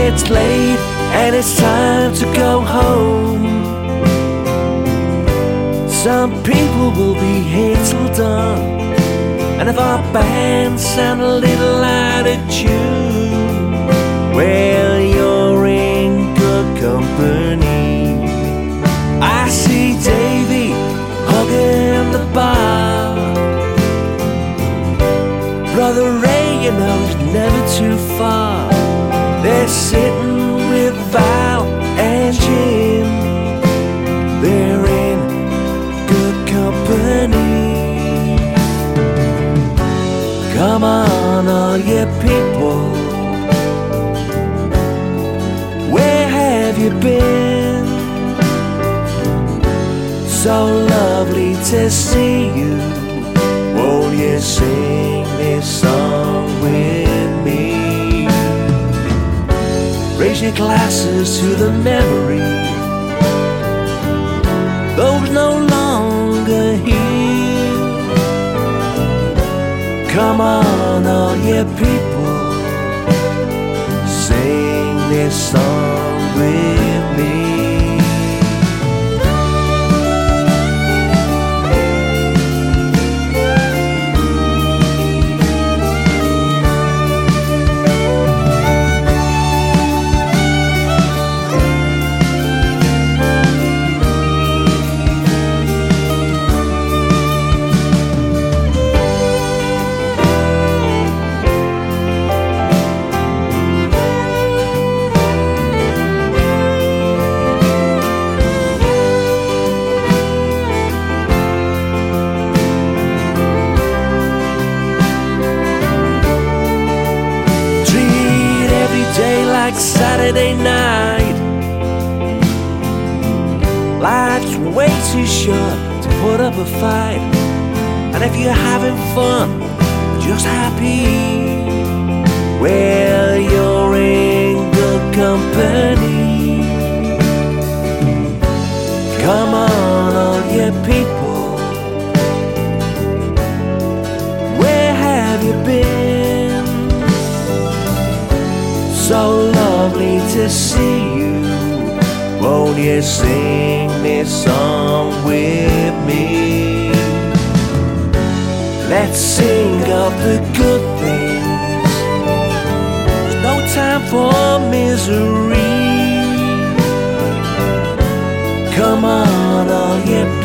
it's late and it's time to go home. Some people will be here till dawn, and if our band sound a little out of tune, well, you're in good company. I see Davy hugging the bar. Brother Ray, you know, he's never too far. They're sitting with Val and Jim. They're in good company. Come on, all you people, where have you been? So lovely to see you. Won't you sing this song with me? Raise your glasses to the memory, those no longer here. Come on, all you people, sing this song with me. Like Saturday night, life's way too short to put up a fight. And if you're having fun, just happy, well, you're in good company. Come on, all you people, where have you been? So lovely to see you. Won't you sing this song with me? Let's sing of the good things. There's no time for misery. Come on, all you